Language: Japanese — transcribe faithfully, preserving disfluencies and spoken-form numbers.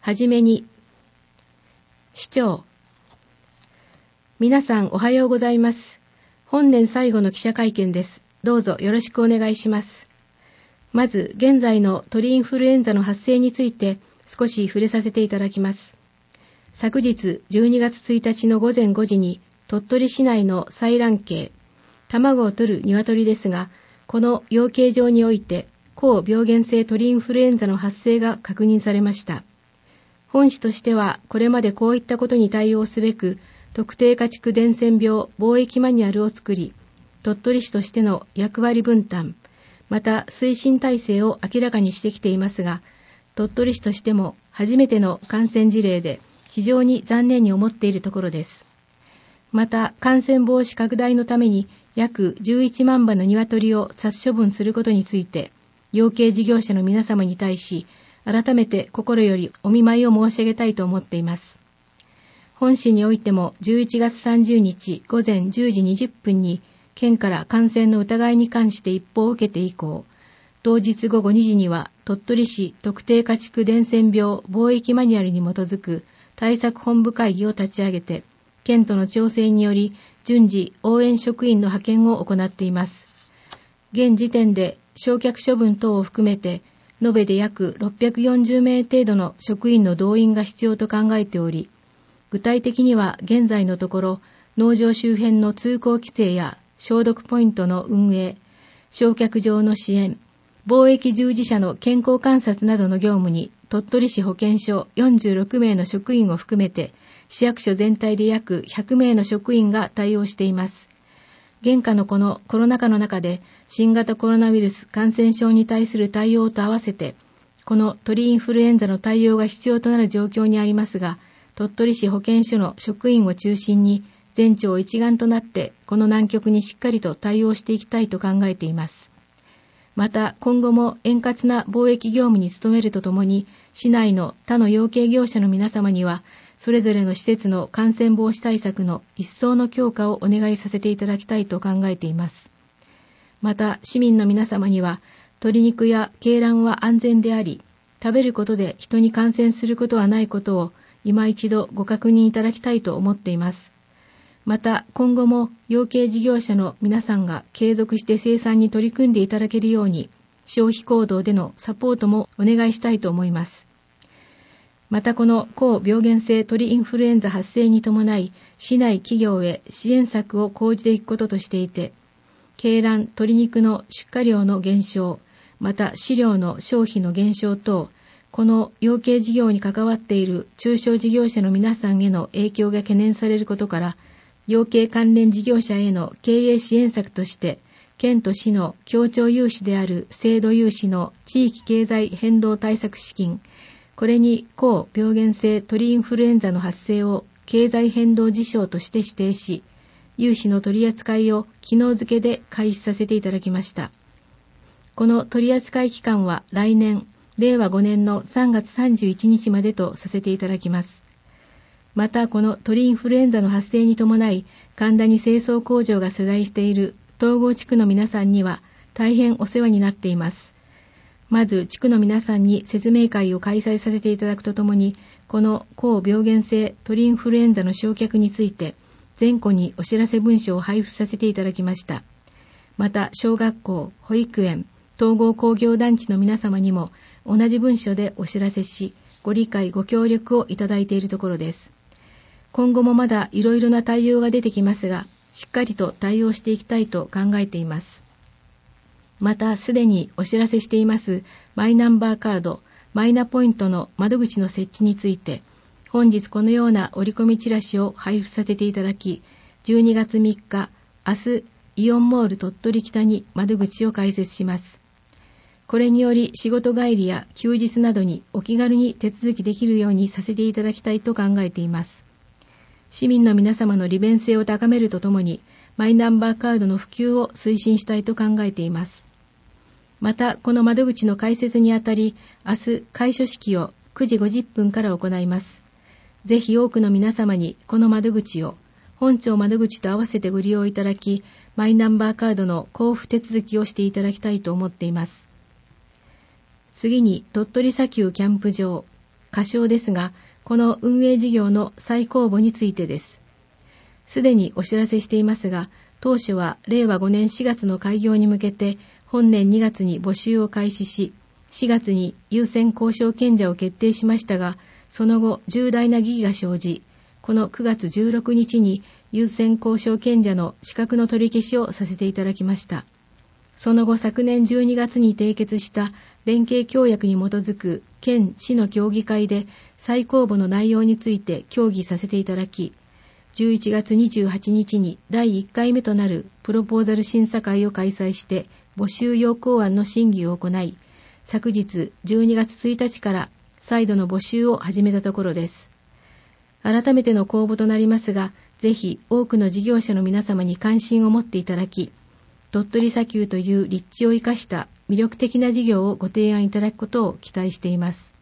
はじめに、市長、皆さんおはようございます。本年最後の記者会見です。どうぞよろしくお願いします。まず、現在の鳥インフルエンザの発生について少し触れさせていただきます。昨日じゅうにがつついたちのごぜんごじに鳥取市内の採卵鶏、卵を取る鶏ですが、この養鶏場において高病原性鳥インフルエンザの発生が確認されました。本市としてはこれまでこういったことに対応すべく、特定家畜伝染病防疫マニュアルを作り、鳥取市としての役割分担、また推進体制を明らかにしてきていますが、鳥取市としても初めての感染事例で非常に残念に思っているところです。また感染防止拡大のために約じゅういちまんばの鶏を殺処分することについて、養鶏事業者の皆様に対し、改めて心よりお見舞いを申し上げたいと思っています。本市においてもじゅういちがつさんじゅうにちごぜんじゅうじにじゅっぷんに県から感染の疑いに関して一報を受けて以降、同日ごごにじには鳥取市特定家畜伝染病防疫マニュアルに基づく対策本部会議を立ち上げて、県との調整により順次応援職員の派遣を行っています。現時点で焼却処分等を含めて延べで約ろっぴゃくよんじゅうめい程度の職員の動員が必要と考えており、具体的には現在のところ農場周辺の通行規制や消毒ポイントの運営、焼却場の支援、防疫従事者の健康観察などの業務に鳥取市保健所よんじゅうろくめいの職員を含めて市役所全体で約ひゃくめいの職員が対応しています。現下のこのコロナ禍の中で新型コロナウイルス感染症に対する対応と合わせて、この鳥インフルエンザの対応が必要となる状況にありますが、鳥取市保健所の職員を中心に全庁一丸となってこの難局にしっかりと対応していきたいと考えています。また今後も円滑な貿易業務に努めるとともに、市内の他の養鶏業者の皆様にはそれぞれの施設の感染防止対策の一層の強化をお願いさせていただきたいと考えています。また市民の皆様には鶏肉や鶏卵は安全であり、食べることで人に感染することはないことを今一度ご確認いただきたいと思っています。また今後も養鶏事業者の皆さんが継続して生産に取り組んでいただけるように、消費行動でのサポートもお願いしたいと思います。またこの高病原性鳥インフルエンザ発生に伴い、市内企業へ支援策を講じていくこととしていて、鶏卵・鶏肉の出荷量の減少、また飼料の消費の減少等、この養鶏事業に関わっている中小事業者の皆さんへの影響が懸念されることから、養鶏関連事業者への経営支援策として、県と市の協調融資である制度融資の地域経済変動対策資金、これに高病原性鳥インフルエンザの発生を経済変動事象として指定し、融資の取り扱いを昨日付で開始させていただきました。この取り扱い期間は来年、れいわごねんのさんがつさんじゅういちにちまでとさせていただきます。またこの鳥インフルエンザの発生に伴い、神田に清掃工場が所在している東郷地区の皆さんには大変お世話になっています。まず地区の皆さんに説明会を開催させていただくとともに、この高病原性鳥インフルエンザの焼却について全戸にお知らせ文書を配布させていただきました。また小学校、保育園、統合工業団地の皆様にも同じ文書でお知らせし、ご理解ご協力をいただいているところです。今後もまだいろいろな対応が出てきますが、しっかりと対応していきたいと考えています。またすでにお知らせしていますマイナンバーカード、マイナポイントの窓口の設置について、本日このような折り込みチラシを配布させていただき、じゅうにがつみっか、明日イオンモール鳥取北に窓口を開設します。これにより仕事帰りや休日などにお気軽に手続きできるようにさせていただきたいと考えています。市民の皆様の利便性を高めるとともに、マイナンバーカードの普及を推進したいと考えています。また、この窓口の開設にあたり、明日開所式をくじごじゅっぷんから行います。ぜひ多くの皆様にこの窓口を本庁窓口と合わせてご利用いただき、マイナンバーカードの交付手続きをしていただきたいと思っています。次に鳥取砂丘キャンプ場、 仮称ですが、この運営事業の再公募についてです。すでにお知らせしていますが、当初はれいわごねんしがつの開業に向けて、本年にがつに募集を開始し、しがつに優先交渉権者を決定しましたが、その後重大な疑義が生じ、このくがつじゅうろくにちに優先交渉権者の資格の取り消しをさせていただきました。その後昨年じゅうにがつに締結した連携協約に基づく県市の協議会で再公募の内容について協議させていただき、じゅういちがつにじゅうはちにちにだいいっかいめとなるプロポーザル審査会を開催して募集要項案の審議を行い、昨日じゅうにがつついたちから再度の募集を始めたところです。改めての公募となりますが、ぜひ多くの事業者の皆様に関心を持っていただき、鳥取砂丘という立地を生かした魅力的な事業をご提案いただくことを期待しています。